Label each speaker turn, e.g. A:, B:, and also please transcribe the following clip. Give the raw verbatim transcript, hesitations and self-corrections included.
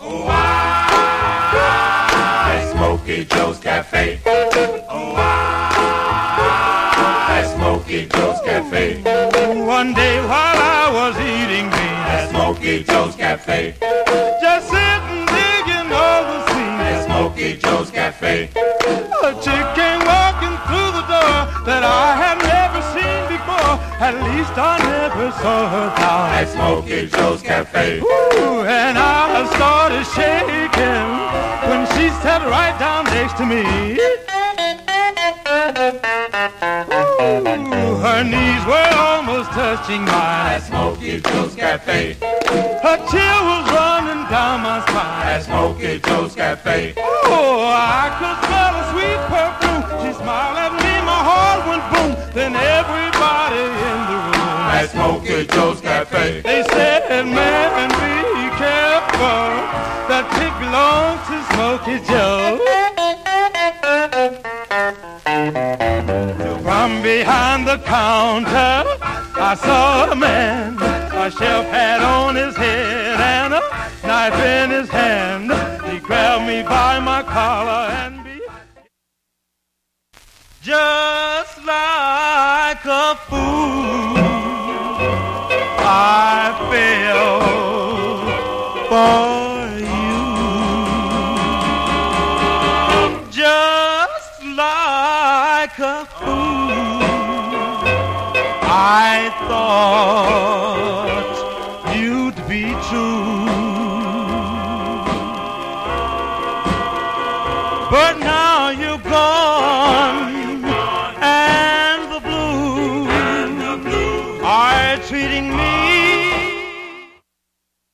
A: Oh, I, Smokey Joe's Cafe. Oh, I, Smokey Joe's Cafe.
B: One day while I was eating beans
A: at Smokey Joe's Cafe,
B: just sitting digging over scenes
A: at Smokey Joe's Cafe,
B: a chick came walking through the door that I had never seen before. At least I never saw her down
A: at Smokey Joe's Cafe.
B: Ooh, and I started shaking when she sat right down next to me. Ooh, her knees were almost touching mine
A: at Smokey Joe's Cafe.
B: Her chill was running down my spine
A: at Smokey Joe's Cafe.
B: Oh, I could smell a sweet perfume. She smiled at me, my heart went boom. Then everybody in the room
A: at Smokey Joe's Cafe,
B: they said, man, be careful, that chick belongs to Smokey Joe. From behind the counter, I saw a man. A shelf hat on his head and a knife in his hand. He grabbed me by my collar and be just like a fool. I fell for you, just like a fool. I thought you'd be true.